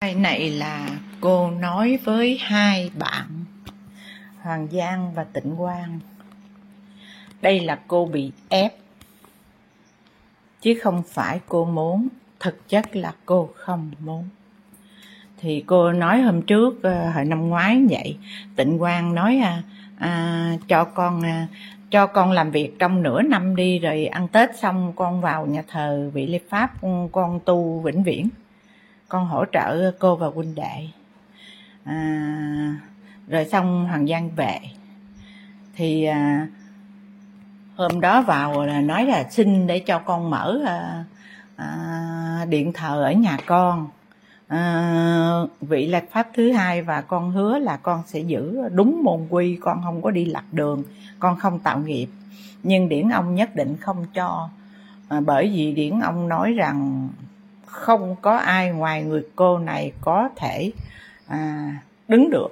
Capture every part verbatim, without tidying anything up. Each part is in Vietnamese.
Cái này là cô nói với hai bạn Hoàng Giang và Tịnh Quang. Đây là cô bị ép chứ không phải cô muốn, thực chất là cô không muốn. Thì cô nói hôm trước, hồi năm ngoái vậy, Tịnh Quang nói à, à, cho con à, cho con làm việc trong nửa năm đi, rồi ăn Tết xong con vào nhà thờ Vị Lê Pháp, con, con tu vĩnh viễn, con hỗ trợ cô và huynh đệ. À, rồi xong Hoàng Giang về thì à, hôm đó vào là nói là xin để cho con mở à, à, điện thờ ở nhà con, à, Vị Lê Pháp thứ hai, và con hứa là con sẽ giữ đúng môn quy, con không có đi lạc đường, con không tạo nghiệp. Nhưng điển ông nhất định không cho, à, bởi vì điển ông nói rằng không có ai ngoài người cô này có thể à, đứng được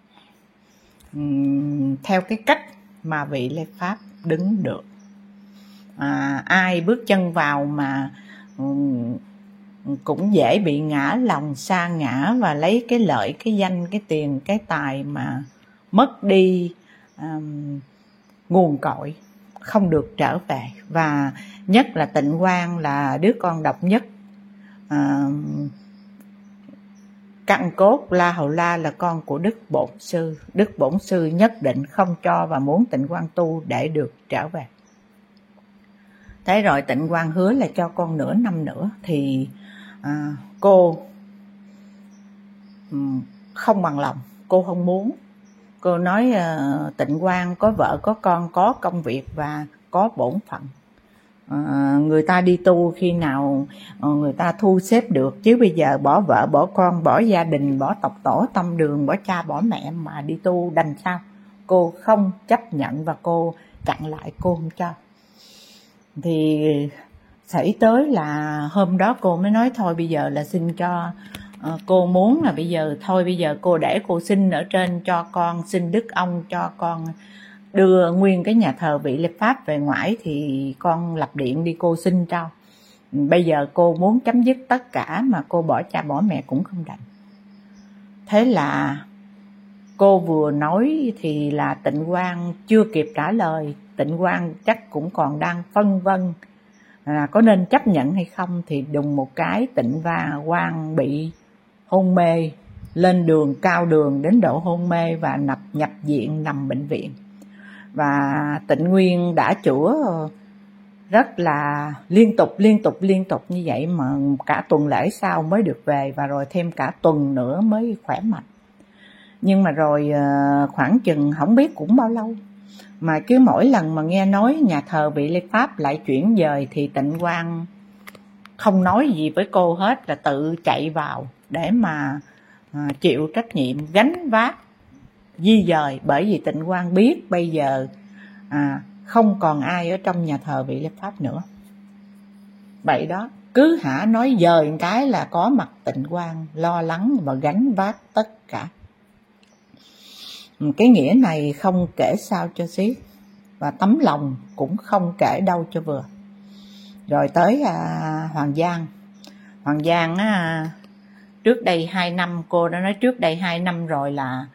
uhm, theo cái cách mà Vị Lê Pháp đứng được. À, ai bước chân vào mà um, cũng dễ bị ngã lòng, sa ngã và lấy cái lợi, cái danh, cái tiền, cái tài mà mất đi um, nguồn cội, không được trở về. Và nhất là Tịnh Quang là đứa con độc nhất, à, căn cốt La Hầu La là con của Đức Bổn Sư. Đức Bổn Sư nhất định không cho và muốn Tịnh Quang tu để được trở về. Thế rồi Tịnh Quang hứa là cho con nửa năm nữa. Thì à, cô không bằng lòng, cô không muốn. Cô nói à, Tịnh Quang có vợ, có con, có công việc và có bổn phận. À, người ta đi tu khi nào người ta thu xếp được, chứ bây giờ bỏ vợ, bỏ con, bỏ gia đình, bỏ tộc tổ tông đường, bỏ cha, bỏ mẹ mà đi tu đành sao? Cô không chấp nhận và cô chặn lại, cô không cho. Thì xảy tới là hôm đó cô mới nói thôi bây giờ là xin cho, uh, cô muốn là bây giờ thôi bây giờ cô để cô xin ở trên cho con, xin Đức ông cho con đưa nguyên cái nhà thờ Vị Lê Pháp về ngoại, thì con lập điện đi cô xin cho. Bây giờ cô muốn chấm dứt tất cả mà cô bỏ cha bỏ mẹ cũng không đành. Thế là cô vừa nói thì là Tịnh Quang chưa kịp trả lời. Tịnh Quang chắc cũng còn đang phân vân là có nên chấp nhận hay không, thì đùng một cái Tịnh Quang bị hôn mê, lên đường cao đường đến độ hôn mê và nhập nhập viện, nằm bệnh viện. Và Tịnh Nguyên đã chữa rất là liên tục liên tục liên tục như vậy mà cả tuần lễ sau mới được về, và rồi thêm cả tuần nữa mới khỏe mạnh. Nhưng mà rồi khoảng chừng không biết cũng bao lâu mà cứ mỗi lần mà nghe nói nhà thờ Vị Lê Pháp lại chuyển dời thì Tịnh Quang không nói gì với cô hết, là tự chạy vào để mà à, chịu trách nhiệm gánh vác di dời. Bởi vì Tịnh Quang biết bây giờ à, không còn ai ở trong nhà thờ Vị Lê Pháp nữa. Vậy đó, cứ hả nói dời một cái là có mặt Tịnh Quang lo lắng và gánh vác tất cả. Cái nghĩa này không kể sao cho xiết, và tấm lòng cũng không kể đâu cho vừa. Rồi tới à, Hoàng Giang. Hoàng Giang á, trước đây hai năm, cô đã nói trước đây hai năm rồi là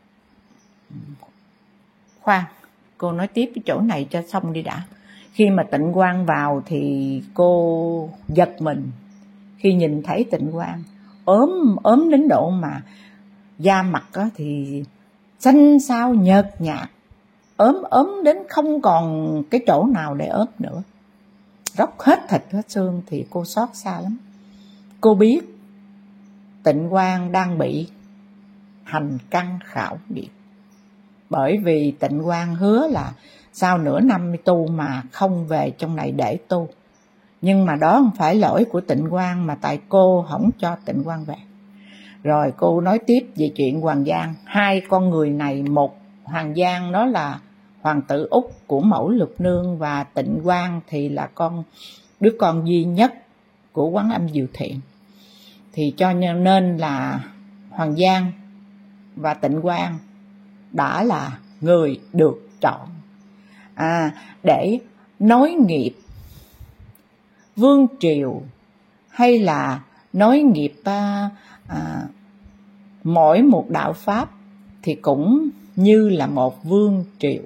khoan, cô nói tiếp cái chỗ này cho xong đi đã. Khi mà Tịnh Quang vào thì cô giật mình khi nhìn thấy Tịnh Quang ốm ốm đến độ mà da mặt á thì xanh xao nhợt nhạt, ốm ốm đến không còn cái chỗ nào để ốm nữa, róc hết thịt hết xương. Thì cô xót xa lắm. Cô biết Tịnh Quang đang bị hành căn khảo nghiệm, bởi vì Tịnh Quang hứa là sau nửa năm tu mà không về trong này để tu. Nhưng mà đó không phải lỗi của Tịnh Quang, mà tại cô không cho Tịnh Quang về. Rồi cô nói tiếp về chuyện Hoàng Giang. Hai con người này, một Hoàng Giang đó là hoàng tử Úc của Mẫu Lục Nương, và Tịnh Quang thì là con đứa con duy nhất của Quán Âm Diệu Thiện. Thì cho nên là Hoàng Giang và Tịnh Quang đã là người được chọn à, để nối nghiệp vương triều, hay là nối nghiệp à, à, mỗi một đạo pháp thì cũng như là một vương triều,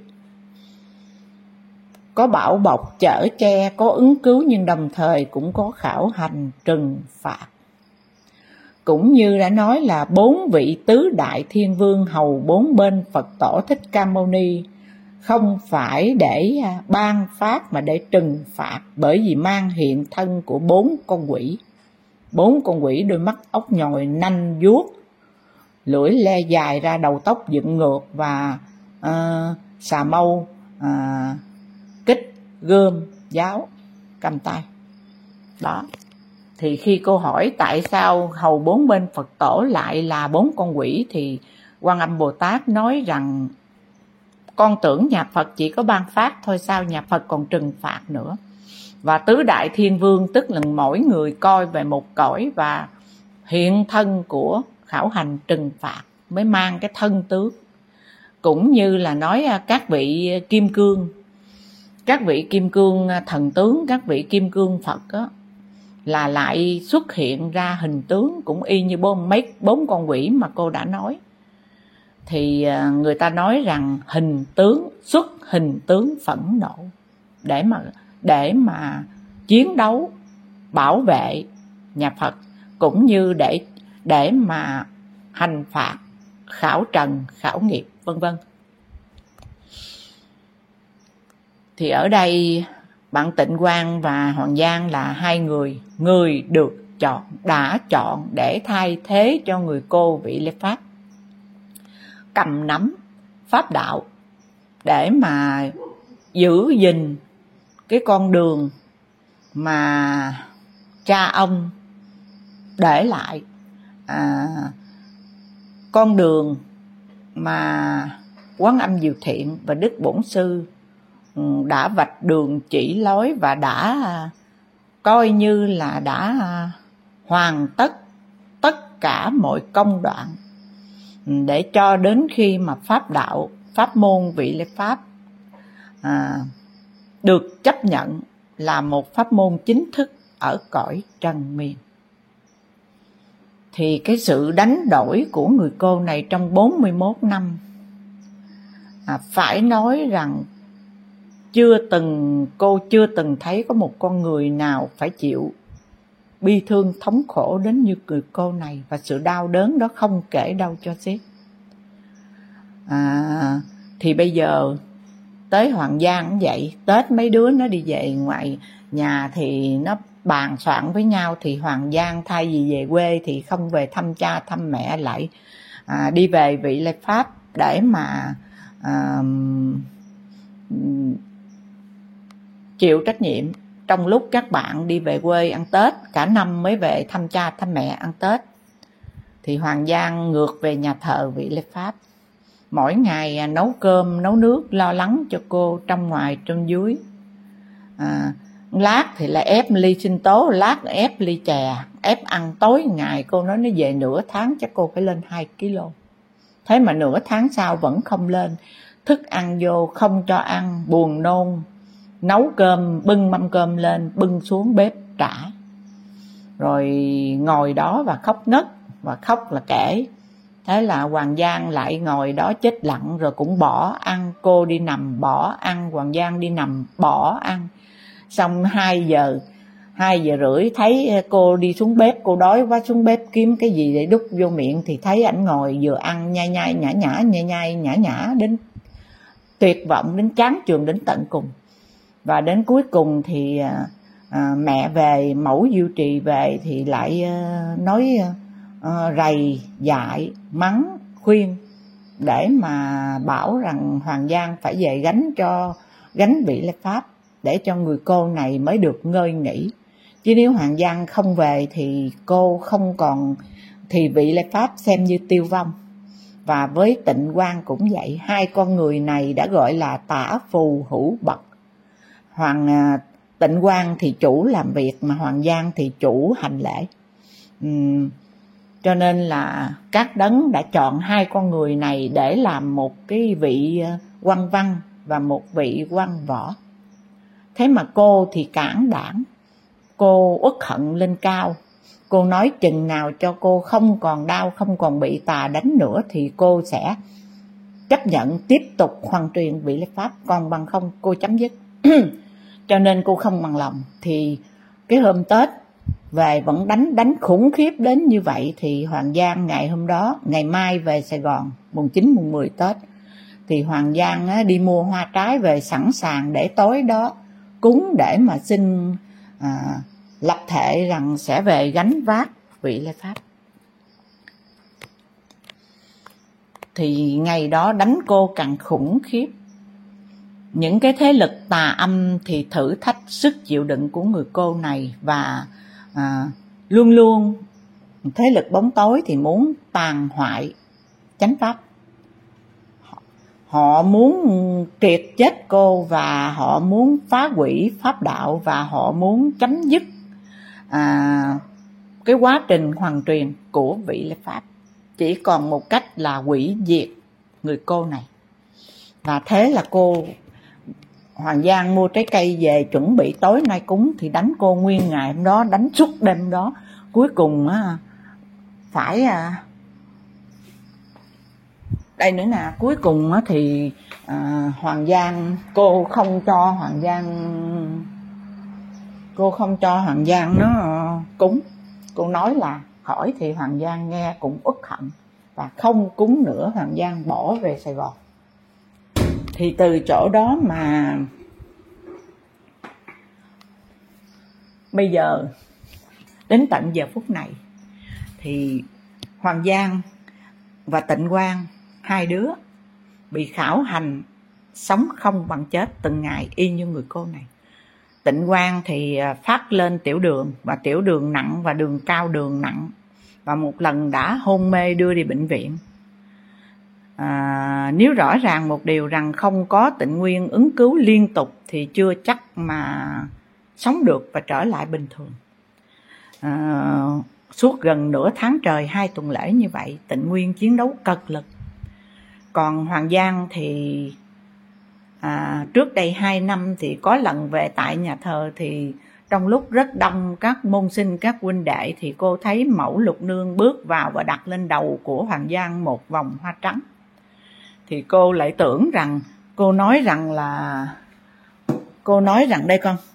có bảo bọc chở che, có ứng cứu, nhưng đồng thời cũng có khảo hành trừng phạt. Cũng như đã nói là bốn vị tứ đại thiên vương hầu bốn bên Phật tổ Thích Ca Mâu Ni không phải để ban pháp mà để trừng phạt, bởi vì mang hiện thân của bốn con quỷ. Bốn con quỷ đôi mắt ốc nhồi, nanh vuốt, lưỡi le dài ra, đầu tóc dựng ngược và uh, xà mâu, uh, kích, gươm, giáo cầm tay. Đó. Thì khi cô hỏi tại sao hầu bốn bên Phật tổ lại là bốn con quỷ, thì Quan Âm Bồ Tát nói rằng con tưởng nhà Phật chỉ có ban phát thôi, sao nhà Phật còn trừng phạt nữa. Và tứ đại thiên vương tức là mỗi người coi về một cõi, và hiện thân của khảo hành trừng phạt mới mang cái thân tướng. Cũng như là nói các vị kim cương, các vị kim cương thần tướng, các vị kim cương Phật đó, là lại xuất hiện ra hình tướng cũng y như bốn mấy bốn con quỷ mà cô đã nói. Thì người ta nói rằng hình tướng, xuất hình tướng phẫn nộ để mà để mà chiến đấu bảo vệ nhà Phật, cũng như để để mà hành phạt, khảo trần, khảo nghiệp, vân vân. Thì ở đây bạn Tịnh Quang và Hoàng Giang là hai người người được chọn, đã chọn để thay thế cho người cô Vị Lê Pháp, cầm nắm pháp đạo để mà giữ gìn cái con đường mà cha ông để lại, à, con đường mà Quán Âm Diệu Thiện và Đức Bổn Sư đã vạch đường chỉ lối, và đã coi như là đã hoàn tất tất cả mọi công đoạn để cho đến khi mà pháp đạo, pháp môn Vị Lê Pháp à, được chấp nhận là một pháp môn chính thức ở cõi trần miền. Thì cái sự đánh đổi của người cô này trong bốn mươi mốt năm, à, phải nói rằng chưa từng cô chưa từng thấy có một con người nào phải chịu bi thương thống khổ đến như người cô này, và sự đau đớn đó không kể đâu cho xiết. À, thì bây giờ tới Hoàng Giang cũng vậy, Tết mấy đứa nó đi về ngoài nhà thì nó bàn soạn với nhau, thì Hoàng Giang thay vì về quê thì không về thăm cha thăm mẹ, lại à, đi về Vị Lê Pháp để mà à, chịu trách nhiệm. Trong lúc các bạn đi về quê ăn Tết, cả năm mới về thăm cha thăm mẹ ăn Tết, thì Hoàng Giang ngược về nhà thờ Vị Lê Pháp, mỗi ngày nấu cơm nấu nước lo lắng cho cô trong ngoài trong dưới. À, lát thì lại ép ly sinh tố, lát ép ly chè, ép ăn tối ngày. Cô nói nó về nửa tháng chắc cô phải lên hai ki lô. Thế mà nửa tháng sau vẫn không lên. Thức ăn vô không cho ăn, buồn nôn, nấu cơm, bưng mâm cơm lên, bưng xuống bếp trả. Rồi ngồi đó và khóc ngất, và khóc là kể. Thế là Hoàng Giang lại ngồi đó chết lặng, rồi cũng bỏ ăn. Cô đi nằm bỏ ăn, Hoàng Giang đi nằm bỏ ăn. Xong hai giờ, hai giờ rưỡi thấy cô đi xuống bếp, cô đói quá xuống bếp kiếm cái gì để đút vô miệng, thì thấy ảnh ngồi vừa ăn nhai nhai nhã nhã, nhai nhai nhã nhã đến tuyệt vọng, đến chán chường đến tận cùng. Và đến cuối cùng thì à, mẹ về, mẫu Diệu Trì về thì lại à, nói à, rầy, dại, mắng, khuyên để mà bảo rằng Hoàng Giang phải về gánh cho gánh Vị Lê Pháp, để cho người cô này mới được ngơi nghỉ. Chứ nếu Hoàng Giang không về thì cô không còn, thì Vị Lê Pháp xem như tiêu vong. Và với Tịnh Quang cũng vậy, hai con người này đã gọi là tả phù hữu bậc. Hoàng Tịnh Quang thì chủ làm việc, mà Hoàng Giang thì chủ hành lễ. Uhm, cho nên là các đấng đã chọn hai con người này để làm một cái vị quan văn và một vị quan võ. Thế mà cô thì cản đảng, cô uất hận lên cao, Cô nói chừng nào cho cô không còn đau, không còn bị tà đánh nữa thì cô sẽ chấp nhận tiếp tục hoàn truyền vị Lê Pháp, còn bằng không cô chấm dứt. Cho nên cô không bằng lòng. Thì cái hôm Tết về vẫn đánh đánh khủng khiếp đến như vậy. Thì Hoàng Giang ngày hôm đó, ngày mai về Sài Gòn, mùng chín mùng mười Tết, thì Hoàng Giang á, đi mua hoa trái về sẵn sàng để tối đó cúng, để mà xin à, lập thệ rằng sẽ về gánh vác vị Lê Pháp. Thì ngày đó đánh cô càng khủng khiếp. Những cái thế lực tà âm thì thử thách sức chịu đựng của người cô này. Và à, luôn luôn thế lực bóng tối thì muốn tàn hoại chánh pháp. Họ muốn triệt chết cô, và họ muốn phá hủy pháp đạo, và họ muốn chấm dứt à, cái quá trình hoàn truyền của vị Lê Pháp. Chỉ còn một cách là hủy diệt người cô này. Và thế là cô Hoàng Giang mua trái cây về chuẩn bị tối nay cúng, thì đánh cô nguyên ngày hôm đó, đánh suốt đêm đó. Cuối cùng á, phải đây nữa nè, cuối cùng á, thì à, Hoàng Giang, cô không cho Hoàng Giang cô không cho Hoàng Giang nó cúng. Cô nói là khỏi, thì Hoàng Giang nghe cũng uất hận và không cúng nữa. Hoàng Giang bỏ về Sài Gòn. Thì từ chỗ đó mà bây giờ đến tận giờ phút này thì Hoàng Giang và Tịnh Quang, hai đứa bị khảo hành sống không bằng chết từng ngày y như người cô này. Tịnh Quang thì phát lên tiểu đường, và tiểu đường nặng và đường cao đường nặng, và một lần đã hôn mê đưa đi bệnh viện. À, nếu rõ ràng một điều rằng không có Tịnh Nguyên ứng cứu liên tục thì chưa chắc mà sống được và trở lại bình thường. À, suốt gần nửa tháng trời, hai tuần lễ như vậy, Tịnh Nguyên chiến đấu cực lực. Còn Hoàng Giang thì à, trước đây hai năm thì có lần về tại nhà thờ, thì trong lúc rất đông các môn sinh, các huynh đệ, thì cô thấy mẫu Lục Nương bước vào và đặt lên đầu của Hoàng Giang một vòng hoa trắng. Thì cô lại tưởng rằng, cô nói rằng là, cô nói rằng đây con,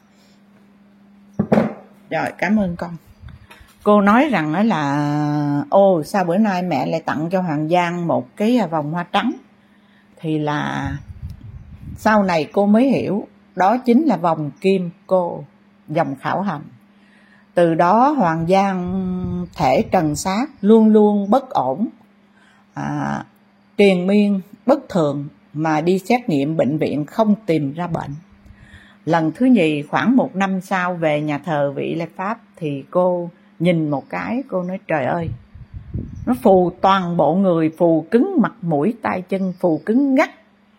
rồi cảm ơn con. Cô nói rằng đó là, ô sao bữa nay mẹ lại tặng cho Hoàng Giang một cái vòng hoa trắng. Thì là sau này cô mới hiểu, đó chính là vòng kim cô, dòng khảo hành. Từ đó Hoàng Giang thể trần xác luôn luôn bất ổn, à, triền miên bất thường, mà đi xét nghiệm bệnh viện không tìm ra bệnh. Lần thứ nhì khoảng một năm sau về nhà thờ vị Lê Pháp, thì cô nhìn một cái, cô nói trời ơi, nó phù toàn bộ người, phù cứng mặt mũi tay chân, phù cứng ngắt,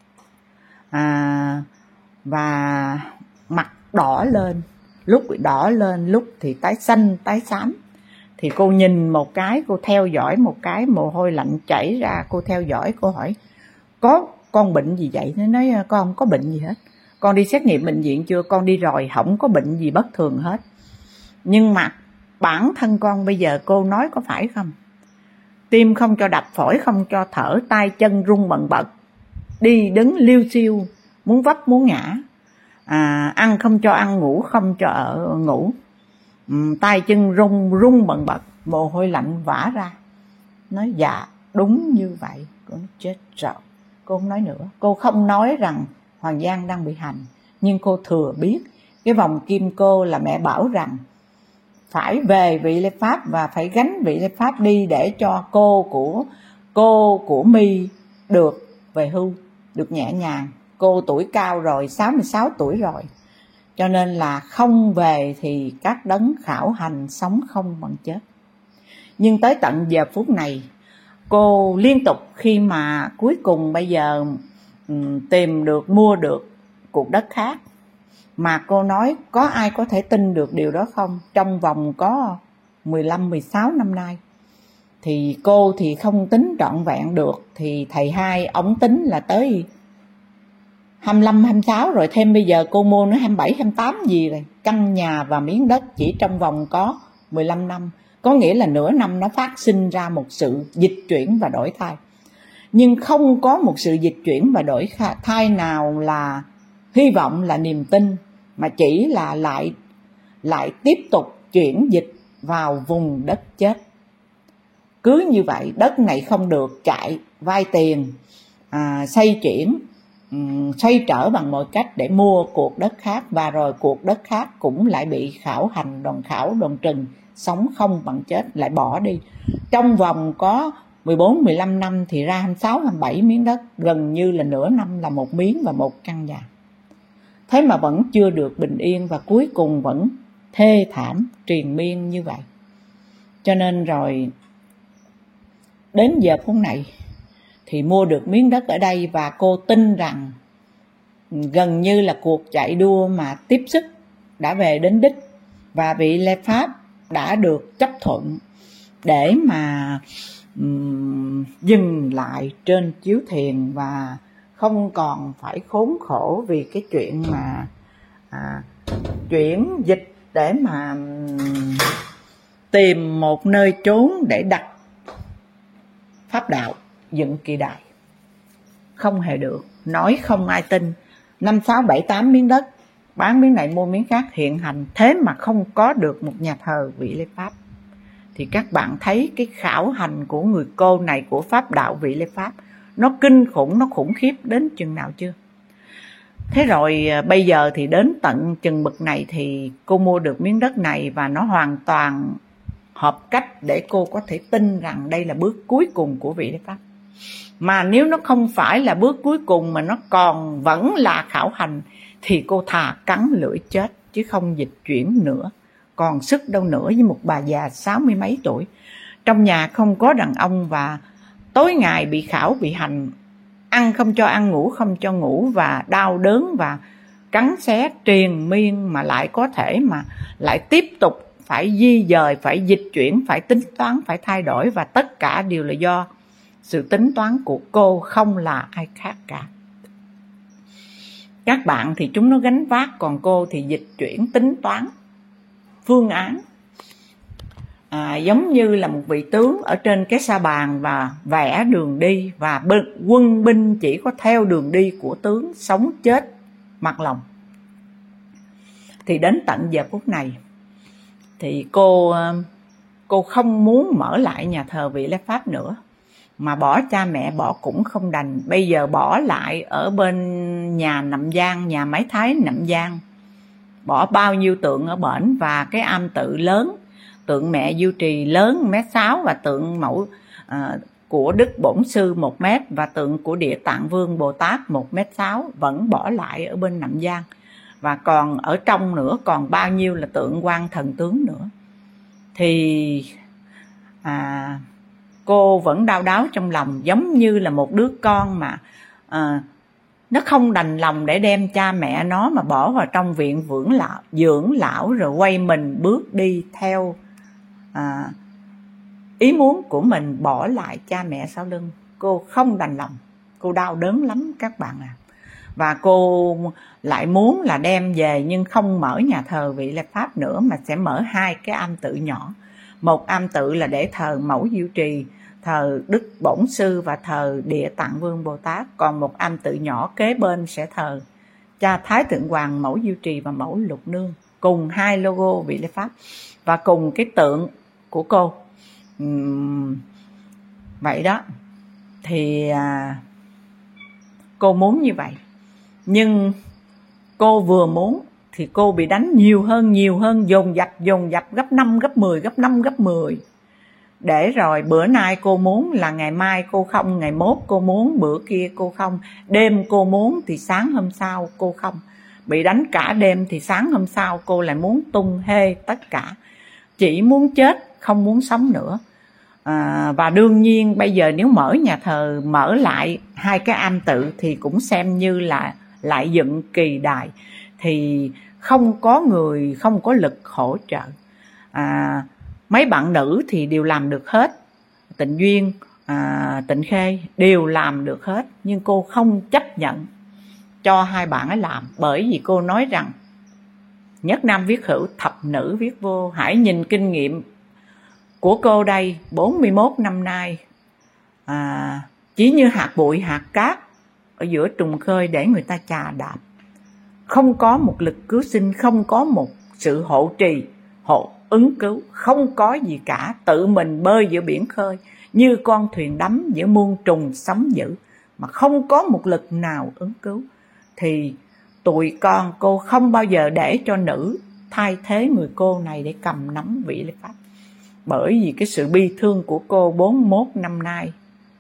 à, và mặt đỏ lên, lúc đỏ lên lúc thì tái xanh tái xám. Thì cô nhìn một cái, cô theo dõi một cái, mồ hôi lạnh chảy ra. Cô theo dõi, cô hỏi có con bệnh gì vậy? Nó nói con không có bệnh gì hết. Con đi xét nghiệm bệnh viện chưa? Con đi rồi, không có bệnh gì bất thường hết. Nhưng mà bản thân con bây giờ, cô nói có phải không? Tim không cho đập, phổi không cho thở, tay chân run bần bật, đi đứng liêu xiêu, muốn vấp muốn ngã, à, ăn không cho ăn, ngủ không cho ở ngủ, uhm, tay chân run run bần bật, mồ hôi lạnh vã ra. Nói dạ đúng như vậy. Cô nói chết rồi. Cô không nói nữa. Cô không nói rằng Hoàng Giang đang bị hành, nhưng cô thừa biết cái vòng kim cô là mẹ bảo rằng phải về vị Lê Pháp và phải gánh vị Lê Pháp đi, để cho cô của cô của My được về hưu, được nhẹ nhàng. Cô tuổi cao rồi, sáu mươi sáu tuổi rồi, cho nên là không về thì các đấng khảo hành sống không bằng chết. Nhưng tới tận giờ phút này, cô liên tục khi mà cuối cùng bây giờ um, tìm được, mua được cuộc đất khác, mà cô nói có ai có thể tin được điều đó không? Trong vòng có mười lăm mười sáu năm nay, thì cô thì không tính trọn vẹn được, thì thầy hai ổng tính là tới hai mươi lăm hai mươi sáu rồi, thêm bây giờ cô mua nó hai mươi bảy hai mươi tám gì rồi. Căn nhà và miếng đất chỉ trong vòng có mười lăm năm, có nghĩa là nửa năm nó phát sinh ra một sự dịch chuyển và đổi thai. Nhưng không có một sự dịch chuyển và đổi thai nào là hy vọng, là niềm tin, mà chỉ là lại lại tiếp tục chuyển dịch vào vùng đất chết. Cứ như vậy, đất này không được, chạy vay tiền, à, xây chuyển, um, xoay trở bằng mọi cách để mua cuộc đất khác, và rồi cuộc đất khác cũng lại bị khảo hành, đòn khảo, đòn trừng, sống không bằng chết, lại bỏ đi. Trong vòng có mười bốn mười lăm năm thì ra hai mươi sáu hai mươi bảy miếng đất, gần như là nửa năm là một miếng và một căn nhà. Thế mà vẫn chưa được bình yên, và cuối cùng vẫn thê thảm triền miên như vậy. Cho nên rồi đến giờ phút này thì mua được miếng đất ở đây, và cô tin rằng gần như là cuộc chạy đua mà tiếp sức đã về đến đích, và vị Lê Pháp đã được chấp thuận để mà um, dừng lại trên chiếu thiền, và không còn phải khốn khổ vì cái chuyện mà à, chuyển dịch để mà um, tìm một nơi trốn để đặt pháp đạo, dựng kỳ đài. Không hề được, nói không ai tin. Năm sáu bảy tám miếng đất, bán miếng này mua miếng khác hiện hành, thế mà không có được một nhà thờ vị Lê Pháp. Thì các bạn thấy cái khảo hành của người cô này, của pháp đạo vị Lê Pháp, nó kinh khủng, nó khủng khiếp đến chừng nào chưa? Thế rồi bây giờ thì đến tận chừng bực này thì cô mua được miếng đất này, và nó hoàn toàn hợp cách để cô có thể tin rằng đây là bước cuối cùng của vị Lê Pháp. Mà nếu nó không phải là bước cuối cùng mà nó còn vẫn là khảo hành, thì cô thà cắn lưỡi chết chứ không dịch chuyển nữa. Còn sức đâu nữa với một bà già sáu mươi mấy tuổi, trong nhà không có đàn ông, và tối ngày bị khảo bị hành, ăn không cho ăn, ngủ không cho ngủ, và đau đớn và cắn xé triền miên, mà lại có thể mà lại tiếp tục phải di dời, phải dịch chuyển, phải tính toán, phải thay đổi, và tất cả đều là do sự tính toán của cô, không là ai khác cả. Các bạn thì chúng nó gánh vác, còn cô thì dịch chuyển, tính toán, phương án. À, giống như là một vị tướng ở trên cái sa bàn và vẽ đường đi, và quân binh chỉ có theo đường đi của tướng, sống chết mặc lòng. Thì đến tận giờ phút này thì cô cô không muốn mở lại nhà thờ vị Lê Pháp nữa, mà bỏ cha mẹ bỏ cũng không đành. Bây giờ bỏ lại ở bên nhà Nậm Giang, nhà máy Thái Nậm Giang, bỏ bao nhiêu tượng ở bển, và cái am tự lớn, tượng mẹ Du Trì lớn mét sáu, và tượng mẫu à, của Đức Bổn Sư một mét, và tượng của Địa Tạng Vương Bồ Tát một mét sáu vẫn bỏ lại ở bên Nậm Giang. Và còn ở trong nữa còn bao nhiêu là tượng quan thần tướng nữa. Thì à, cô vẫn đau đáu trong lòng, giống như là một đứa con mà à, nó không đành lòng để đem cha mẹ nó mà bỏ vào trong viện dưỡng lão, dưỡng lão rồi quay mình bước đi theo à, ý muốn của mình, bỏ lại cha mẹ sau lưng. Cô không đành lòng, cô đau đớn lắm các bạn ạ. À. Và cô lại muốn là đem về, nhưng không mở nhà thờ vị Lê Pháp nữa, mà sẽ mở hai cái am tự nhỏ. Một am tự là để thờ mẫu Diệu Trì, thờ Đức Bổn Sư và thờ Địa Tạng Vương Bồ Tát. Còn một am tự nhỏ kế bên sẽ thờ cha Thái Thượng Hoàng, mẫu Diệu Trì và mẫu Lục Nương, cùng hai logo vị Lê Pháp, và cùng cái tượng của cô. uhm, Vậy đó. Thì à, cô muốn như vậy. Nhưng cô vừa muốn thì cô bị đánh nhiều hơn, nhiều hơn, dồn dập, dồn dập gấp năm, gấp mười, gấp năm, gấp mười. Để rồi bữa nay cô muốn là ngày mai cô không, ngày mốt cô muốn, bữa kia cô không. Đêm cô muốn thì sáng hôm sau cô không. Bị đánh cả đêm thì sáng hôm sau cô lại muốn tung hê tất cả. Chỉ muốn chết, không muốn sống nữa. À, và đương nhiên bây giờ nếu mở nhà thờ, mở lại hai cái am tự thì cũng xem như là lại dựng kỳ đài, thì không có người, không có lực hỗ trợ. À, mấy bạn nữ thì đều làm được hết, Tịnh Duyên, à, Tịnh Khê đều làm được hết, nhưng cô không chấp nhận cho hai bạn ấy làm, bởi vì cô nói rằng Nhất nam viết hữu, thập nữ viết vô. Hãy nhìn kinh nghiệm của cô đây, bốn mươi mốt năm nay, à, chỉ như hạt bụi hạt cát ở giữa trùng khơi để người ta chà đạp. Không có một lực cứu sinh, không có một sự hộ trì, hộ ứng cứu, không có gì cả. Tự mình bơi giữa biển khơi như con thuyền đắm giữa muôn trùng sóng dữ, mà không có một lực nào ứng cứu. Thì tụi con, cô không bao giờ để cho nữ thay thế người cô này để cầm nắm vị lễ pháp. Bởi vì cái sự bi thương của cô bốn mươi mốt năm nay,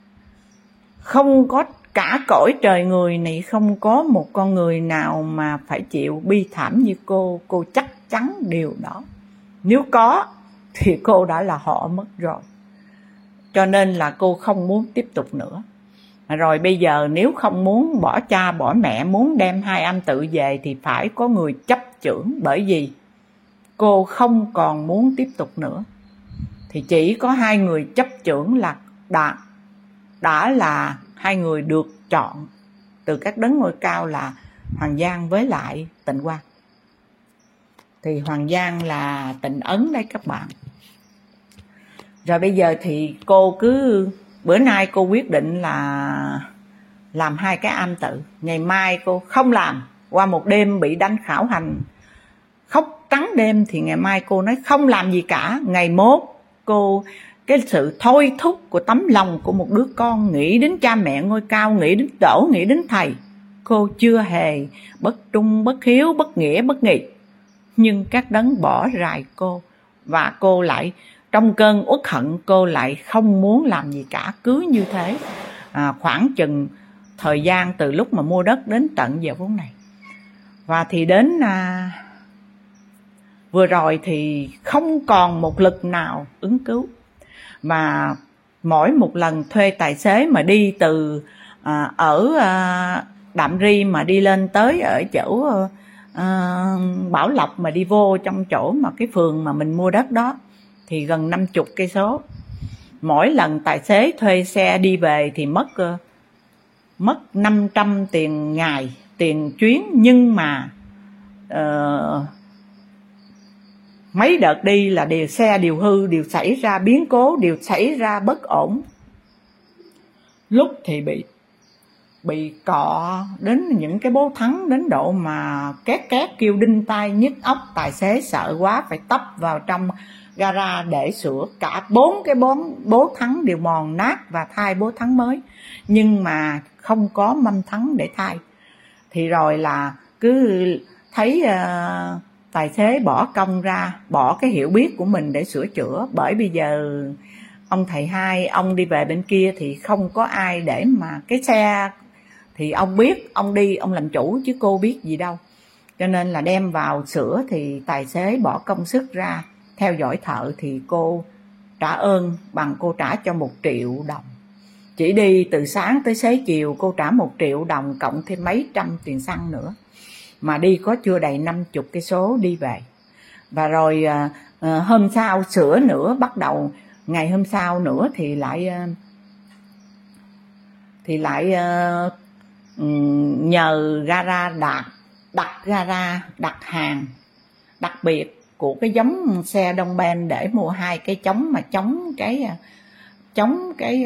không có cả cõi trời người này, không có một con người nào mà phải chịu bi thảm như cô. Cô chắc chắn điều đó. Nếu có thì cô đã là họ mất rồi. Cho nên là cô không muốn tiếp tục nữa. Rồi bây giờ nếu không muốn bỏ cha bỏ mẹ, muốn đem hai anh tự về thì phải có người chấp chưởng. Bởi vì cô không còn muốn tiếp tục nữa. Thì chỉ có hai người chấp chưởng là đã, đã là hai người được chọn từ các đấng ngôi cao là Hoàng Giang với lại Tịnh Quang. Thì Hoàng Giang là Tịnh Ấn đấy các bạn. Rồi bây giờ thì cô cứ, bữa nay cô quyết định là làm hai cái am tự. Ngày mai cô không làm, qua một đêm bị đánh khảo hành khóc trắng đêm, thì ngày mai cô nói không làm gì cả. Ngày mốt cô, cái sự thôi thúc của tấm lòng của một đứa con nghĩ đến cha mẹ ngôi cao, nghĩ đến tổ, nghĩ đến thầy. Cô chưa hề bất trung, bất hiếu, bất nghĩa, bất nghị. Nhưng các đấng bỏ rài cô, và cô lại trong cơn uất hận, cô lại không muốn làm gì cả. Cứ như thế à, khoảng chừng thời gian từ lúc mà mua đất đến tận giờ phút này. Và thì đến à, vừa rồi thì không còn một lực nào ứng cứu. Mà mỗi một lần thuê tài xế mà đi từ à, ở à, Đạm Ri mà đi lên tới ở chỗ à, Bảo Lộc mà đi vô trong chỗ mà cái phường mà mình mua đất đó thì gần năm mươi cây số. Mỗi lần tài xế thuê xe đi về thì mất uh, mất năm trăm tiền ngày, tiền chuyến. Nhưng mà uh, mấy đợt đi là đều xe đều hư, đều xảy ra biến cố, đều xảy ra bất ổn. Lúc thì bị bị cọ đến những cái bố thắng đến độ mà két két kêu đinh tai nhức óc. Tài xế sợ quá phải tấp vào trong gara để sửa. Cả bốn cái bố, bố thắng đều mòn nát và thay bố thắng mới, nhưng mà không có mâm thắng để thay. Thì rồi là cứ thấy uh, tài xế bỏ công ra, bỏ cái hiểu biết của mình để sửa chữa. Bởi bây giờ ông thầy hai, ông đi về bên kia thì không có ai để mà cái xe thì ông biết, ông đi ông làm chủ chứ cô biết gì đâu. Cho nên là đem vào sửa thì tài xế bỏ công sức ra theo dõi thợ, thì cô trả ơn bằng cô trả cho một triệu đồng. Chỉ đi từ sáng tới xế chiều cô trả một triệu đồng, cộng thêm mấy trăm tiền xăng nữa. Mà đi có chưa đầy năm mươi cây số đi về. Và rồi à, à, hôm sau sửa nữa, bắt đầu ngày hôm sau nữa thì lại à, thì lại à, nhờ gara đặt đặt gara đặt hàng đặc biệt của cái giống xe Đông Ben để mua hai cái chống mà chống cái chống cái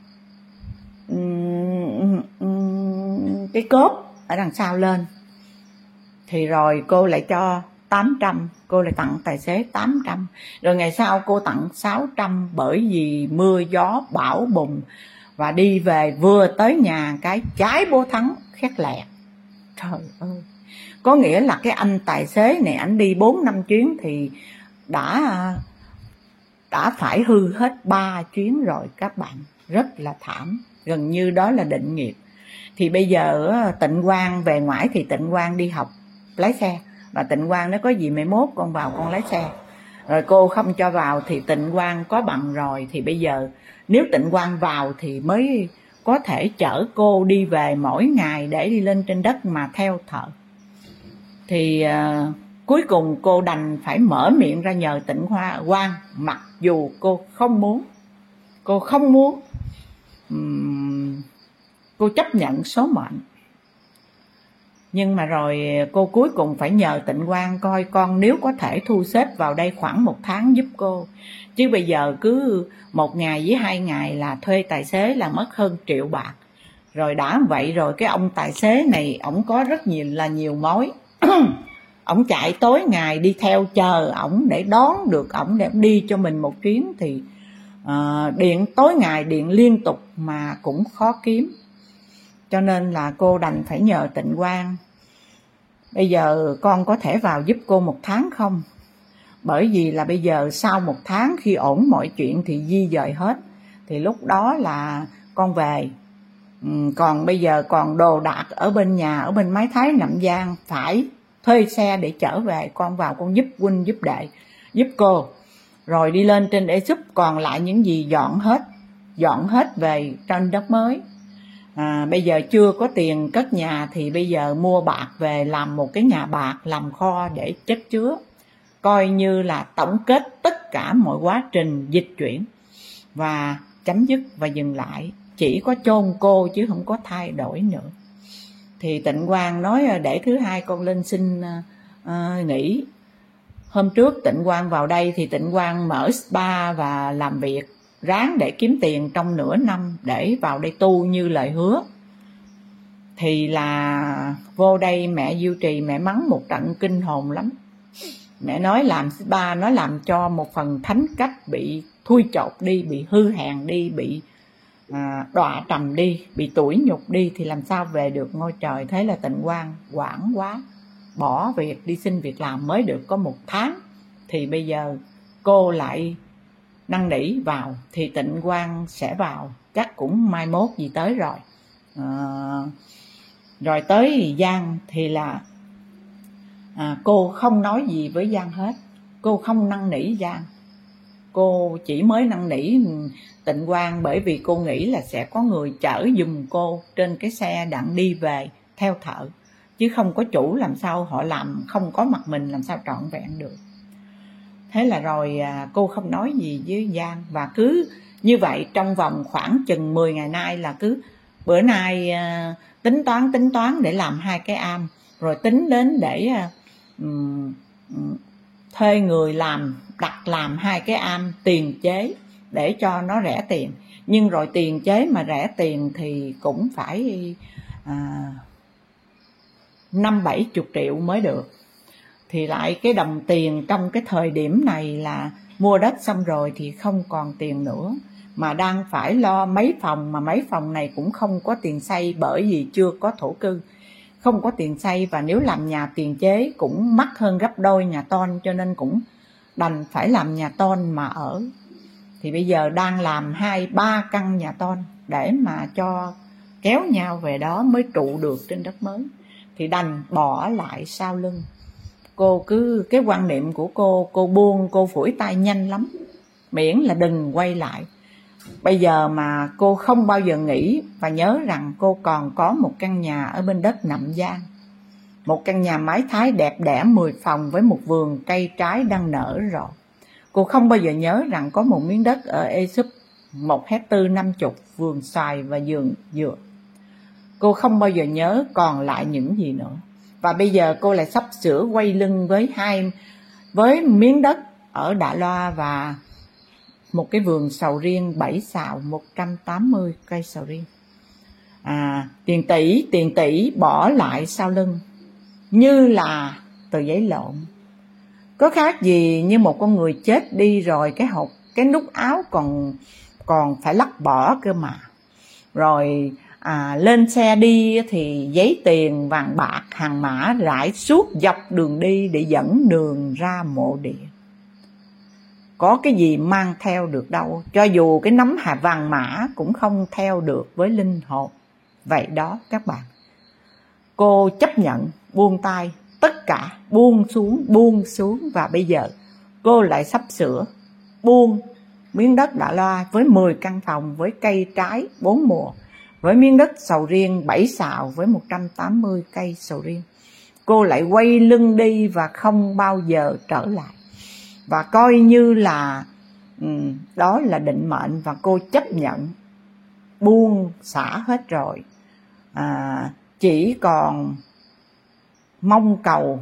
cái cốp ở đằng sau lên. Thì rồi cô lại cho tám trăm, cô lại tặng tài xế tám trăm. Rồi ngày sau cô tặng sáu trăm, bởi vì mưa gió bão bùng. Và đi về vừa tới nhà cái trái bố thắng khét lẹt. Trời ơi, có nghĩa là cái anh tài xế này anh đi bốn năm chuyến thì đã đã phải hư hết ba chuyến rồi các bạn. Rất là thảm, gần như đó là định nghiệp. Thì bây giờ Tịnh Quang về ngoại thì Tịnh Quang đi học lái xe. Và Tịnh Quang nó có gì mai mốt con vào con lái xe. Rồi cô không cho vào thì Tịnh Quang có bằng rồi. Thì bây giờ nếu Tịnh Quang vào thì mới có thể chở cô đi về mỗi ngày để đi lên trên đất mà theo thợ. Thì uh, cuối cùng cô đành phải mở miệng ra nhờ Tịnh Quang, mặc dù cô không muốn. Cô không muốn. Uhm, cô chấp nhận số mệnh. Nhưng mà rồi cô cuối cùng phải nhờ Tịnh Quang coi con nếu có thể thu xếp vào đây khoảng một tháng giúp cô. Chứ bây giờ cứ một ngày với hai ngày là thuê tài xế là mất hơn triệu bạc. Rồi đã vậy rồi cái ông tài xế này ổng có rất nhiều là nhiều mối. Ổng chạy tối ngày đi theo chờ ổng để đón được ổng để đi cho mình một chuyến thì uh, điện tối ngày điện liên tục mà cũng khó kiếm. Cho nên là cô đành phải nhờ Tịnh Quang. Bây giờ con có thể vào giúp cô một tháng không? Bởi vì là bây giờ sau một tháng khi ổn mọi chuyện thì di dời hết. Thì lúc đó là con về. Ừ, còn bây giờ còn đồ đạc ở bên nhà, ở bên Mái Thái Nậm Giang, phải thuê xe để trở về. Con vào con giúp huynh giúp đệ, giúp cô. Rồi đi lên trên để giúp, còn lại những gì dọn hết. Dọn hết về trên đất mới. À, bây giờ chưa có tiền cất nhà thì bây giờ mua bạc về làm một cái nhà bạc, làm kho để chất chứa. Coi như là tổng kết tất cả mọi quá trình dịch chuyển và chấm dứt và dừng lại. Chỉ có chôn cô chứ không có thay đổi nữa. Thì Tịnh Quang nói để thứ hai con lên xin uh, nghỉ. Hôm trước Tịnh Quang vào đây thì Tịnh Quang mở spa và làm việc ráng để kiếm tiền trong nửa năm để vào đây tu như lời hứa. Thì là vô đây mẹ Diêu Trì mẹ mắng một trận kinh hồn lắm. Mẹ nói làm spa nó làm cho một phần thánh cách bị thui chột đi, bị hư hèn đi, bị à, đọa trầm đi, bị tủi nhục đi thì làm sao về được ngôi trời. Thế là Tịnh Quang quảng quá, bỏ việc đi xin việc làm mới được có một tháng. Thì bây giờ cô lại năn nỉ vào thì Tịnh Quang sẽ vào, chắc cũng mai mốt gì tới rồi. À, rồi tới Giang thì là à, cô không nói gì với Giang hết. Cô không năn nỉ Giang. Cô chỉ mới năn nỉ Tịnh Quang bởi vì cô nghĩ là sẽ có người chở giùm cô trên cái xe đặng đi về theo thợ. Chứ không có chủ làm sao họ làm không có mặt mình làm sao trọn vẹn được. Thế là rồi à, cô không nói gì với Giang. Và cứ như vậy trong vòng khoảng chừng mười ngày nay là cứ bữa nay à, tính toán tính toán để làm hai cái am. Rồi tính đến để à, um, um, thuê người làm, đặt làm hai cái am tiền chế để cho nó rẻ tiền. Nhưng rồi tiền chế mà rẻ tiền thì cũng phải à, năm bảy chục triệu mới được. Thì lại cái đồng tiền trong cái thời điểm này là mua đất xong rồi thì không còn tiền nữa. Mà đang phải lo mấy phòng, mà mấy phòng này cũng không có tiền xây bởi vì chưa có thổ cư. Không có tiền xây và nếu làm nhà tiền chế cũng mắc hơn gấp đôi nhà ton, cho nên cũng đành phải làm nhà ton mà ở. Thì bây giờ đang làm hai ba căn nhà ton để mà cho kéo nhau về đó mới trụ được trên đất mới. Thì đành bỏ lại sau lưng. Cô cứ cái quan niệm của cô, cô buông, cô phủi tay nhanh lắm. Miễn là đừng quay lại. Bây giờ mà cô không bao giờ nghĩ và nhớ rằng cô còn có một căn nhà ở bên đất Nậm Giang. Một căn nhà mái Thái đẹp đẽ mười phòng với một vườn cây trái đang nở rồi. Cô không bao giờ nhớ rằng có một miếng đất ở Ê Súp, một hectare tư năm chục, vườn xoài và vườn dừa. Cô không bao giờ nhớ còn lại những gì nữa. Và bây giờ cô lại sắp sửa quay lưng với hai với miếng đất ở Đạ Loa và một cái vườn sầu riêng bảy sào, một trăm tám mươi cây sầu riêng. À, tiền tỷ, tiền tỷ bỏ lại sau lưng như là tờ giấy lộn. Có khác gì như một con người chết đi rồi cái hộp, cái nút áo còn còn phải lắc bỏ cơ mà. Rồi à, lên xe đi thì giấy tiền vàng bạc hàng mã rải suốt dọc đường đi để dẫn đường ra mộ địa. Có cái gì mang theo được đâu, cho dù cái nấm hà vàng mã cũng không theo được với linh hồn. Vậy đó các bạn. Cô chấp nhận buông tay, tất cả buông xuống, buông xuống. Và bây giờ cô lại sắp sửa buông miếng đất Đạ Loa với mười căn phòng, với cây trái bốn mùa, với miếng đất sầu riêng bảy sào với một trăm tám mươi cây sầu riêng. Cô lại quay lưng đi và không bao giờ trở lại. Và coi như là um, đó là định mệnh và cô chấp nhận buông xả hết rồi. À, chỉ còn mong cầu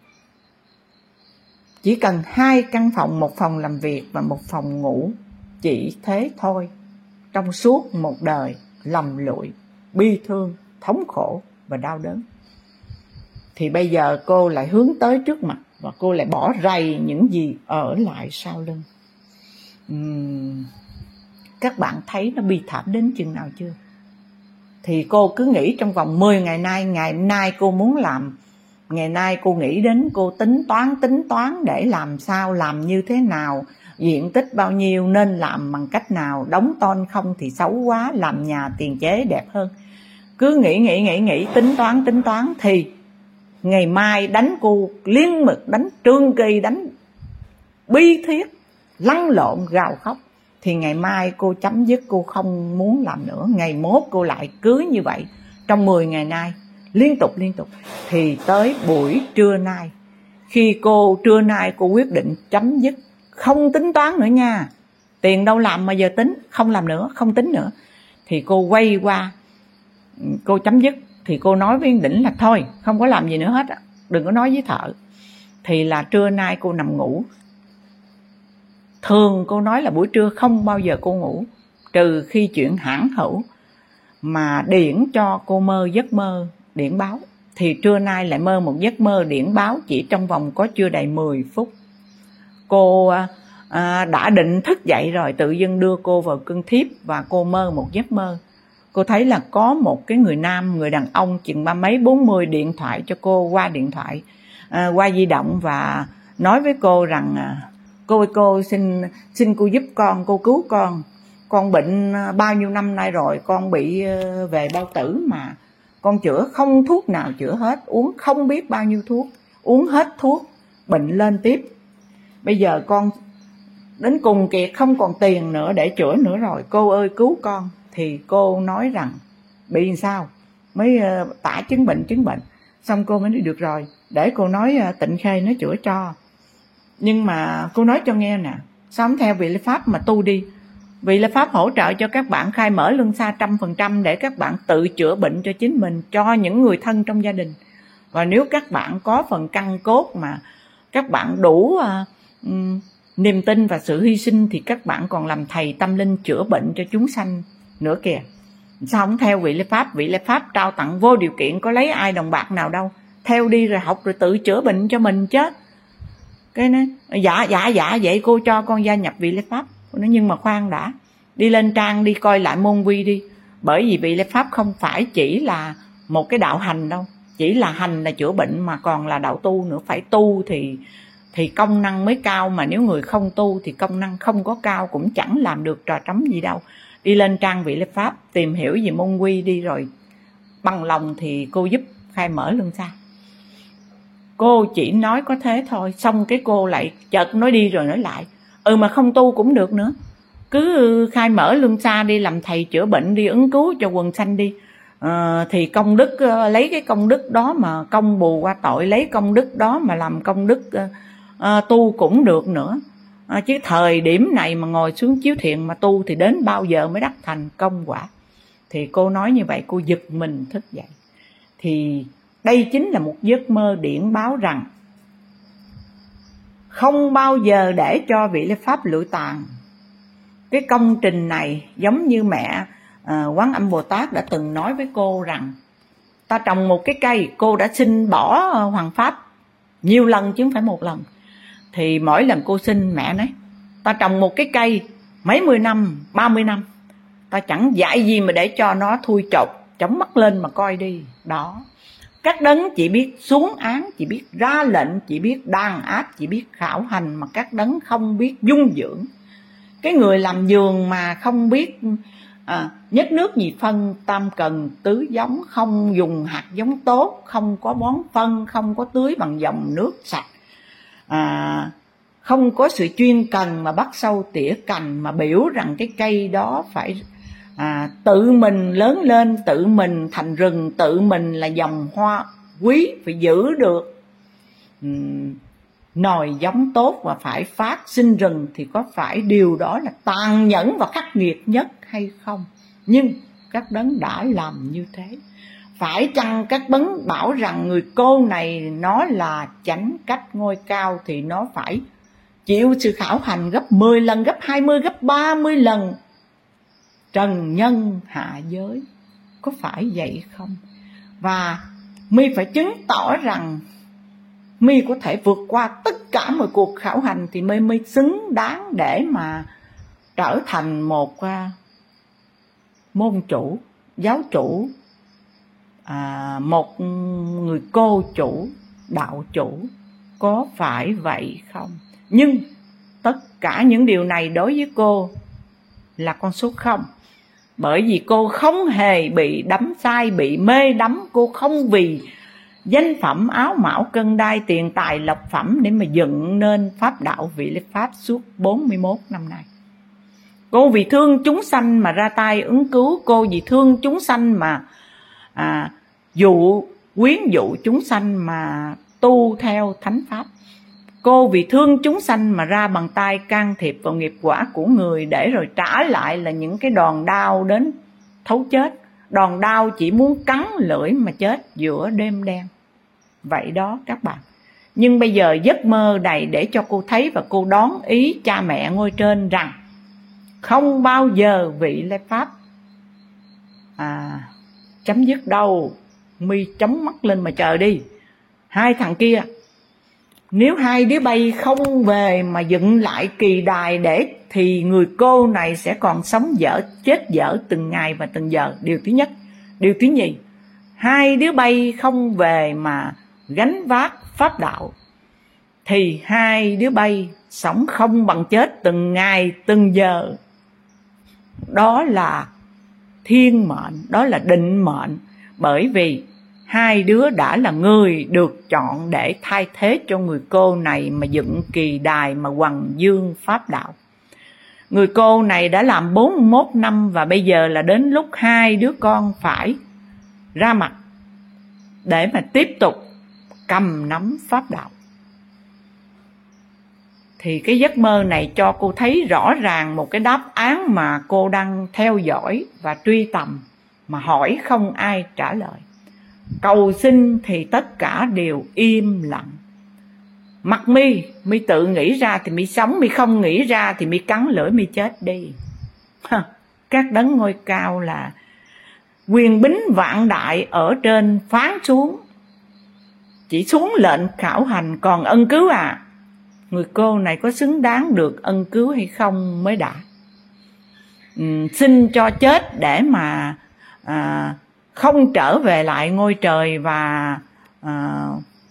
chỉ cần hai căn phòng, một phòng làm việc và một phòng ngủ, chỉ thế thôi, trong suốt một đời lầm lụi, bi thương, thống khổ và đau đớn. Thì bây giờ cô lại hướng tới trước mặt và cô lại bỏ rầy những gì ở lại sau lưng. uhm, Các bạn thấy nó bi thảm đến chừng nào chưa? Thì cô cứ nghĩ trong vòng mười ngày nay, ngày nay cô muốn làm, ngày nay cô nghĩ đến, cô tính toán tính toán để làm sao, làm như thế nào, diện tích bao nhiêu, nên làm bằng cách nào, đóng ton không thì xấu quá, làm nhà tiền chế đẹp hơn. Cứ nghĩ nghĩ nghĩ nghĩ tính toán tính toán thì ngày mai đánh cô liên mực, đánh Trương Kỳ, đánh bi thiết, lăn lộn gào khóc. Thì ngày mai cô chấm dứt, cô không muốn làm nữa. Ngày mốt cô lại cứ như vậy trong mười ngày nay, liên tục liên tục. Thì tới buổi trưa nay, khi cô trưa nay cô quyết định chấm dứt, không tính toán nữa nha, tiền đâu làm mà giờ tính, không làm nữa, không tính nữa. Thì cô quay qua, cô chấm dứt. Thì cô nói với Đỉnh là thôi, không có làm gì nữa hết, đừng có nói với thợ. Thì là trưa nay cô nằm ngủ. Thường cô nói là buổi trưa không bao giờ cô ngủ, trừ khi chuyện hãn hữu mà điển cho cô mơ giấc mơ điển báo. Thì trưa nay lại mơ một giấc mơ điển báo, chỉ trong vòng có chưa đầy mười phút. Cô à, đã định thức dậy rồi, tự dưng đưa cô vào cơn thiếp và cô mơ một giấc mơ. Cô thấy là có một cái người nam, người đàn ông chừng ba mấy bốn mươi điện thoại cho cô qua điện thoại, à, qua di động, và nói với cô rằng à, cô ơi cô xin xin cô giúp con, cô cứu con. Con bệnh bao nhiêu năm nay rồi, con bị về bao tử mà con chữa không thuốc nào chữa hết, uống không biết bao nhiêu thuốc, uống hết thuốc, bệnh lên tiếp. Bây giờ con đến cùng kiệt, không còn tiền nữa để chữa nữa rồi, cô ơi cứu con. Thì cô nói rằng bị sao, mới tả chứng bệnh chứng bệnh. Xong cô mới nói được rồi, để cô nói Tịnh Khê nó chữa cho. Nhưng mà cô nói cho nghe nè, sao không theo vị Lê Pháp mà tu đi. Vị Lê Pháp hỗ trợ cho các bạn khai mở luân xa trăm phần trăm để các bạn tự chữa bệnh cho chính mình, cho những người thân trong gia đình. Và nếu các bạn có phần căn cốt mà các bạn đủ uh, um, niềm tin và sự hy sinh, thì các bạn còn làm thầy tâm linh chữa bệnh cho chúng sanh nữa kìa. Sao không theo vị Lê Pháp? Vị Lê Pháp trao tặng vô điều kiện, có lấy ai đồng bạc nào đâu. Theo đi rồi học rồi tự chữa bệnh cho mình chứ. Cái nói dạ dạ dạ vậy cô cho con gia nhập vị Lê Pháp. Cô nói nhưng mà khoan đã, đi lên trang đi coi lại môn vi đi. Bởi vì vị Lê Pháp không phải chỉ là một cái đạo hành đâu, chỉ là hành là chữa bệnh mà còn là đạo tu nữa. Phải tu thì thì công năng mới cao, mà nếu người không tu thì công năng không có cao cũng chẳng làm được trò trống gì đâu. Đi lên trang vị Lê Pháp tìm hiểu về môn quy đi, rồi bằng lòng thì cô giúp khai mở luân xa. Cô chỉ nói có thế thôi, xong cái cô lại chợt nói đi rồi nói lại, ừ mà không tu cũng được nữa, cứ khai mở luân xa đi, làm thầy chữa bệnh đi, ứng cứu cho quần sanh đi. À, thì công đức, lấy cái công đức đó mà công bù qua tội, lấy công đức đó mà làm công đức à, tu cũng được nữa. À, chứ thời điểm này mà ngồi xuống chiếu thiện mà tu thì đến bao giờ mới đắc thành công quả. Thì cô nói như vậy, cô giật mình thức dậy. Thì đây chính là một giấc mơ điển báo rằng không bao giờ để cho vị Lê Pháp lụi tàn. Cái công trình này giống như mẹ à, Quán Âm Bồ Tát đã từng nói với cô rằng ta trồng một cái cây, cô đã xin bỏ Hoàng Pháp nhiều lần chứ không phải một lần. Thì mỗi lần cô xin, mẹ nói ta trồng một cái cây mấy mươi năm, ba mươi năm, ta chẳng dạy gì mà để cho nó thui chột, chống mắt lên mà coi đi. Đó, các đấng chỉ biết xuống án, chỉ biết ra lệnh, chỉ biết đàn áp, chỉ biết khảo hành, mà các đấng không biết dung dưỡng. Cái người làm vườn mà không biết à, nhất nước nhì phân, tam cần tứ giống, không dùng hạt giống tốt, không có bón phân, không có tưới bằng dòng nước sạch, à, không có sự chuyên cần mà bắt sâu tỉa cành, mà biểu rằng cái cây đó phải à, tự mình lớn lên, tự mình thành rừng, tự mình là dòng hoa quý, phải giữ được uhm, nòi giống tốt và phải phát sinh rừng, thì có phải điều đó là tàn nhẫn và khắc nghiệt nhất hay không? Nhưng các đấng đã làm như thế. Phải chăng các bấn bảo rằng người cô này nó là chánh cách ngôi cao thì nó phải chịu sự khảo hành gấp mười lần, gấp hai mươi, gấp ba mươi lần trần nhân hạ giới. Có phải vậy không? Và mi phải chứng tỏ rằng mi có thể vượt qua tất cả mọi cuộc khảo hành thì mi mới xứng đáng để mà trở thành một uh, môn chủ, giáo chủ, à, một người cô chủ, đạo chủ. Có phải vậy không? Nhưng tất cả những điều này đối với cô là con số không. Bởi vì cô không hề bị đắm sai, bị mê đắm. Cô không vì danh phẩm áo mão cân đai tiền tài lộc phẩm để mà dựng nên pháp đạo vị lễ pháp suốt bốn mươi mốt năm nay. Cô vì thương chúng sanh mà ra tay ứng cứu. Cô vì thương chúng sanh mà à, dụ quyến dụ chúng sanh mà tu theo thánh pháp. Cô vì thương chúng sanh mà ra bằng tay can thiệp vào nghiệp quả của người, để rồi trả lại là những cái đòn đau đến thấu chết. Đòn đau chỉ muốn cắn lưỡi mà chết giữa đêm đen. Vậy đó các bạn. Nhưng bây giờ giấc mơ này để cho cô thấy và cô đón ý cha mẹ ngôi trên rằng không bao giờ vị lễ pháp à, chấm dứt đâu. Mi chống mắt lên mà chờ đi. Hai thằng kia, nếu hai đứa bay không về mà dựng lại kỳ đài để, thì người cô này sẽ còn sống dở, chết dở từng ngày và từng giờ. Điều thứ nhất. Điều thứ nhì, hai đứa bay không về mà gánh vác pháp đạo thì hai đứa bay sống không bằng chết từng ngày từng giờ. Đó là thiên mệnh, đó là định mệnh. Bởi vì hai đứa đã là người được chọn để thay thế cho người cô này mà dựng kỳ đài mà hoằng dương pháp đạo. Người cô này đã làm bốn mươi mốt năm và bây giờ là đến lúc hai đứa con phải ra mặt để mà tiếp tục cầm nắm pháp đạo. Thì cái giấc mơ này cho cô thấy rõ ràng một cái đáp án mà cô đang theo dõi và truy tầm, mà hỏi không ai trả lời. Cầu xin thì tất cả đều im lặng. Mặt mi, mi tự nghĩ ra thì mi sống, mi không nghĩ ra thì mi cắn lưỡi mi chết đi. Các đấng ngôi cao là quyền bính vạn đại ở trên phán xuống, chỉ xuống lệnh khảo hành, còn ân cứu à, người cô này có xứng đáng được ân cứu hay không mới đã. Ừ, xin cho chết để mà à, không trở về lại ngôi trời và à,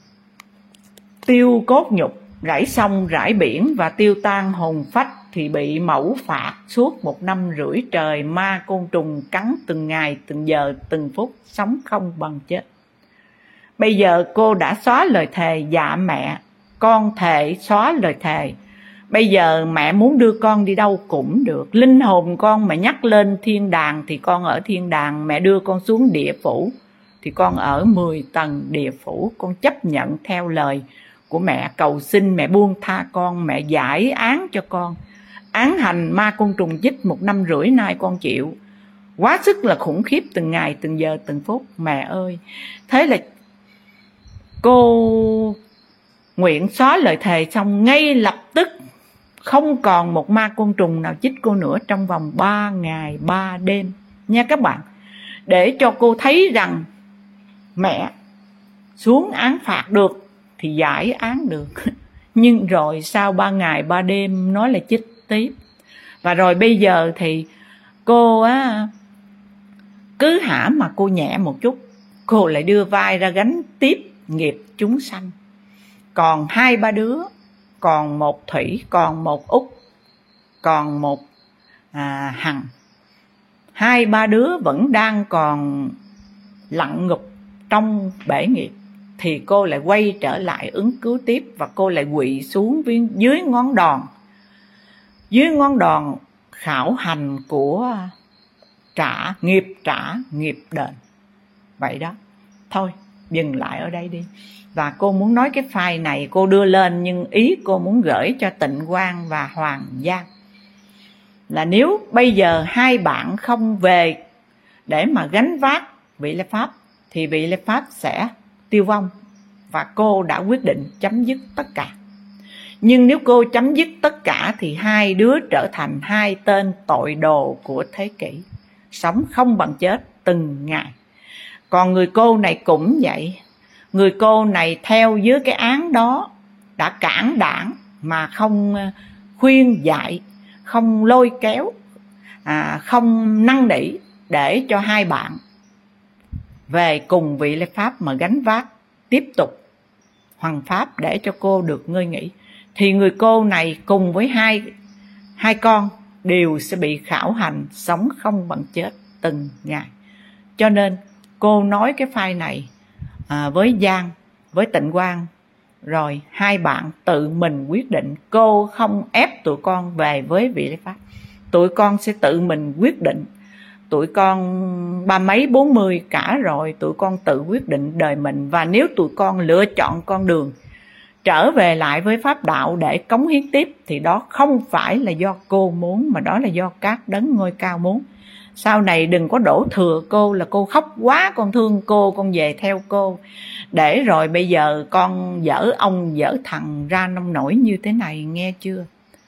tiêu cốt nhục, rải sông rải biển và tiêu tan hồn phách thì bị mẫu phạt suốt một năm rưỡi trời, ma côn trùng cắn từng ngày từng giờ từng phút, sống không bằng chết. Bây giờ cô đã xóa lời thề, dạ mẹ, con thề xóa lời thề. Bây giờ mẹ muốn đưa con đi đâu cũng được. Linh hồn con mà nhắc lên thiên đàng thì con ở thiên đàng, mẹ đưa con xuống địa phủ thì con ở mười tầng địa phủ. Con chấp nhận theo lời của mẹ, cầu xin mẹ buông tha con, mẹ giải án cho con. Án hành ma côn trùng chích một năm rưỡi nay con chịu quá sức là khủng khiếp, từng ngày từng giờ từng phút, mẹ ơi. Thế là cô nguyện xóa lời thề xong ngay lập tức không còn một ma côn trùng nào chích cô nữa trong vòng ba ngày ba đêm nha các bạn. Để cho cô thấy rằng mẹ xuống án phạt được thì giải án được. Nhưng rồi sau ba ngày ba đêm nó lại chích tiếp. Và rồi bây giờ thì cô á, cứ hả mà cô nhẹ một chút, cô lại đưa vai ra gánh tiếp nghiệp chúng sanh. Còn hai ba đứa, còn một Thủy, còn một Út, còn một à, Hằng. Hai ba đứa vẫn đang còn lặn ngục trong bể nghiệp. Thì cô lại quay trở lại ứng cứu tiếp. Và cô lại quỵ xuống dưới ngón đòn, dưới ngón đòn khảo hành của trả nghiệp, trả nghiệp đền. Vậy đó. Thôi dừng lại ở đây đi. Và cô muốn nói cái file này cô đưa lên, nhưng ý cô muốn gửi cho Tịnh Quang và Hoàng Giang là nếu bây giờ hai bạn không về để mà gánh vác vị lễ pháp thì vị Lê Pháp sẽ tiêu vong và cô đã quyết định chấm dứt tất cả. Nhưng nếu cô chấm dứt tất cả thì hai đứa trở thành hai tên tội đồ của thế kỷ, sống không bằng chết từng ngày. Còn người cô này cũng vậy. Người cô này theo dưới cái án đó đã cản đảng mà không khuyên dạy, không lôi kéo, à, không năn nỉ để cho hai bạn về cùng vị Lê Pháp mà gánh vác tiếp tục hoằng pháp để cho cô được ngơi nghỉ, thì người cô này cùng với hai hai con đều sẽ bị khảo hành sống không bằng chết từng ngày. Cho nên cô nói cái file này à, với Giang, với Tịnh Quang, rồi hai bạn tự mình quyết định. Cô không ép tụi con về với vị Lê Pháp, tụi con sẽ tự mình quyết định. Tụi con ba mấy bốn mươi cả rồi, tụi con tự quyết định đời mình. Và nếu tụi con lựa chọn con đường trở về lại với pháp đạo để cống hiến tiếp, thì đó không phải là do cô muốn, mà đó là do các đấng ngôi cao muốn. Sau này đừng có đổ thừa cô là cô khóc quá, con thương cô, con về theo cô, để rồi bây giờ con dở ông dở thằng ra nông nổi như thế này, nghe chưa?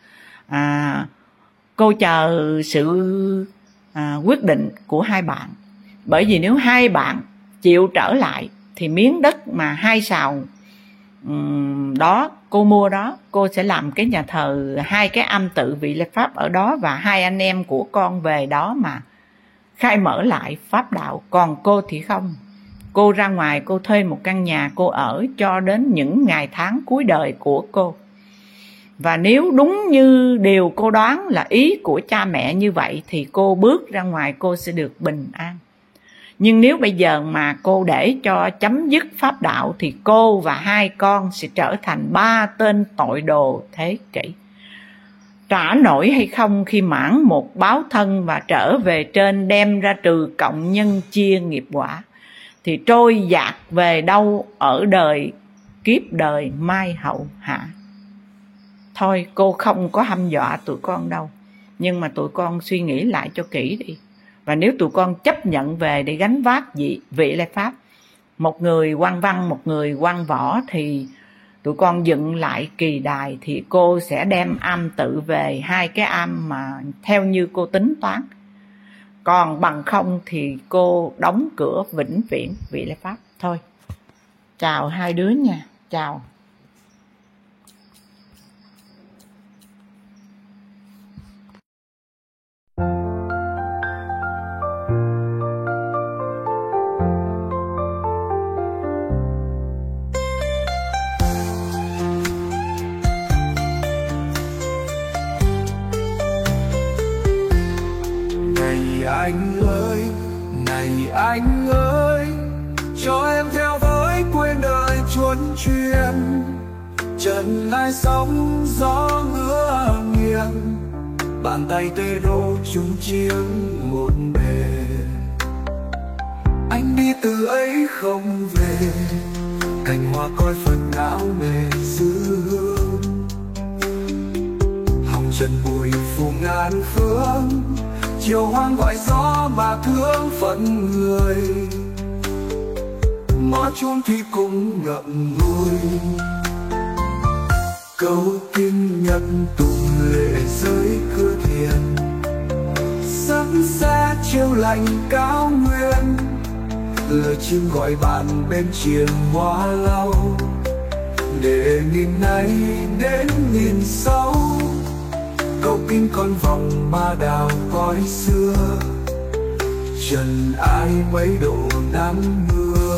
À, cô chờ sự à, quyết định của hai bạn. Bởi vì nếu hai bạn chịu trở lại thì miếng đất mà hai sào um, đó cô mua đó, cô sẽ làm cái nhà thờ, hai cái âm tự vị Lê Pháp ở đó, và hai anh em của con về đó mà khai mở lại pháp đạo. Còn cô thì không. Cô ra ngoài, cô thuê một căn nhà cô ở cho đến những ngày tháng cuối đời của cô. Và nếu đúng như điều cô đoán là ý của cha mẹ như vậy, thì cô bước ra ngoài cô sẽ được bình an. Nhưng nếu bây giờ mà cô để cho chấm dứt pháp đạo, thì cô và hai con sẽ trở thành ba tên tội đồ thế kỷ. Trả nổi hay không khi mãn một báo thân và trở về trên đem ra trừ cộng nhân chia nghiệp quả, thì trôi dạt về đâu ở đời kiếp đời mai hậu hạ. Thôi cô không có hăm dọa tụi con đâu, nhưng mà tụi con suy nghĩ lại cho kỹ đi. Và nếu tụi con chấp nhận về để gánh vác vị, vị Lê Pháp, một người quan văn, một người quan võ, thì tụi con dựng lại kỳ đài, thì cô sẽ đem am tự về, hai cái am mà theo như cô tính toán. Còn bằng không thì cô đóng cửa vĩnh viễn vị Lê Pháp. Thôi, chào hai đứa nha, chào. Anh ơi, này anh ơi, cho em theo với quên đời chuồn chuyên. Trần ai sóng gió ngửa nghiêng, bàn tay tê đô chung chiêng một bề. Anh đi từ ấy không về, cành hoa coi phần áo mề dư hương. Hồng trần bụi phủ ngàn phương, chiều hoang gọi gió mà thương phận người. Mõ chuông thì cũng ngậm ngùi, câu kinh nhân tụng lệ giới cửa thiền. Sắc xe chiều lạnh cao nguyên, lời chim gọi bạn bên chiền hoa lau. Để nghìn nay đến nghìn sau, câu kinh con vòng ma đào cõi xưa. Trần ai mấy độ nắng mưa,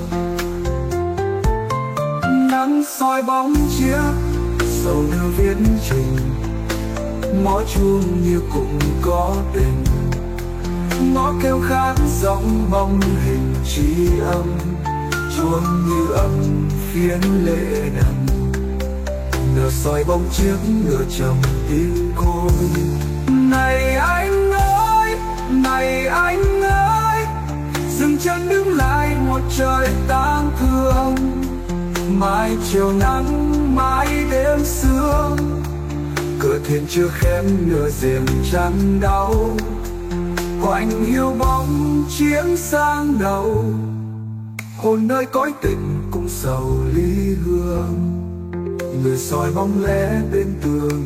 nắng soi bóng chiếc sầu đưa viết trình. Mõ chuông như cũng có tình, ngõ kêu khát giọng bóng hình tri âm. Chuông như âm phiến lệ nằm, nửa soi bóng chiếc nửa trầm tiếng côi. Này anh ơi, này anh ơi, dừng chân đứng lại một trời tang thương. Mai chiều nắng, mai đêm sương, cửa thiền chưa khép nửa rèm trắng đau. Quạnh hiu bóng chiếc sang đầu, hồn nơi cõi tình cũng sầu ly hương. Người soi bóng lẽ bên tường,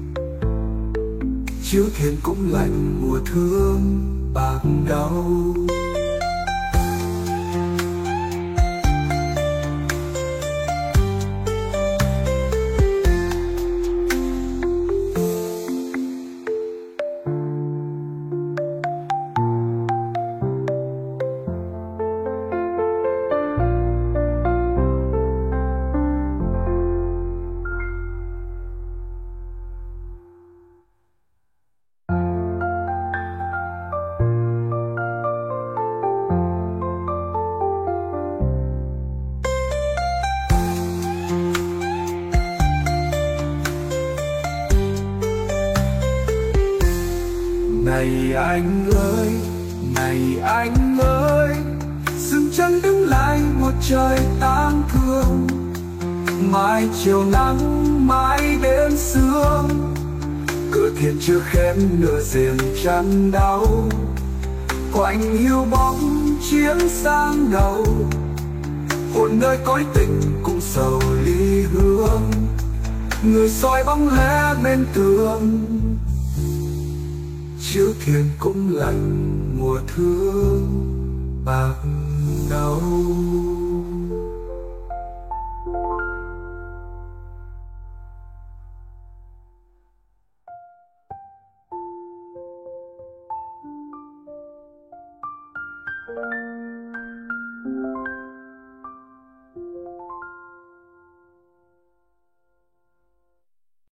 chiếu thiền cũng lạnh mùa thương bạc đau. Này anh ơi, này anh ơi, dừng chân đứng lại một trời tang thương. Mai chiều nắng, mai đêm sương, cửa thiền chưa khép nửa rèm chăn đau. Quạnh hiu bóng chiếc sang đầu, hồn nơi cõi tình cũng sầu ly hương. Người soi bóng lẽ bên tường, chiếu thiền cũng lạnh mùa thương bạc đau. Thank you.